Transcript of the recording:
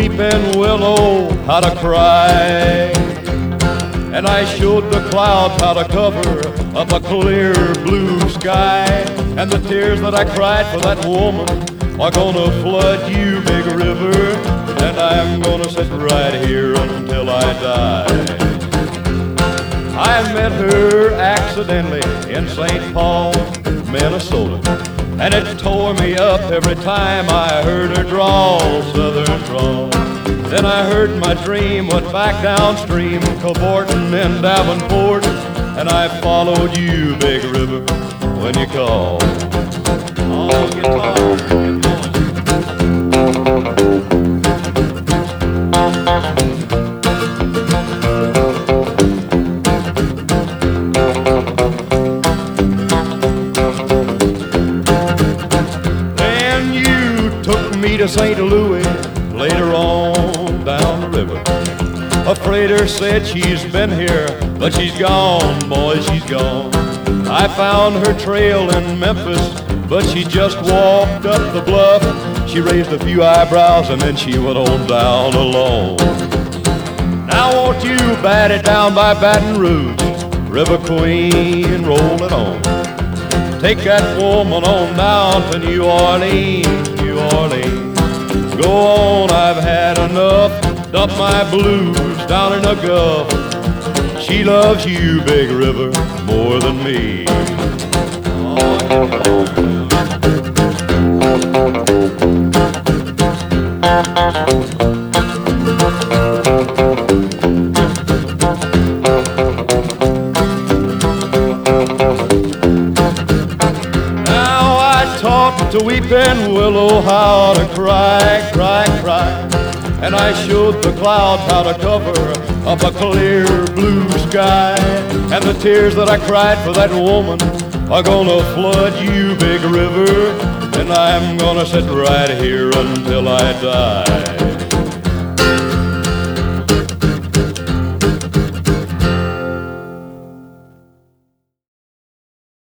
weeping willow how to cry, and I showed the clouds how to cover up a clear blue sky. And the tears that I cried for that woman are gonna flood you, big river, and I'm gonna sit right here until I die. I met her accidentally in St. Paul, Minnesota, and it tore me up every time I heard her drawl, southern drawl. Then I heard my dream went back downstream, cavorting in Davenport, and I followed you, big river, when you called. Oh, guitar, get going. Then you took me to St. Louis later on down the river. A freighter said she's been here, but she's gone, boy, she's gone. I found her trail in Memphis, but she just walked up the bluff. She raised a few eyebrows and then she went on down alone. Now won't you bat it down by Baton Rouge, River Queen, roll it on. Take that woman on down to New Orleans, New Orleans. Go on, I've had enough. Dump my blues down in the Gulf. She loves you, big river, more than me. Now I taught to weeping willow how to cry, cry, cry. And I showed the clouds how to cover up a clear blue sky. And the tears that I cried for that woman are gonna flood you, big river, and I'm gonna sit right here until I die.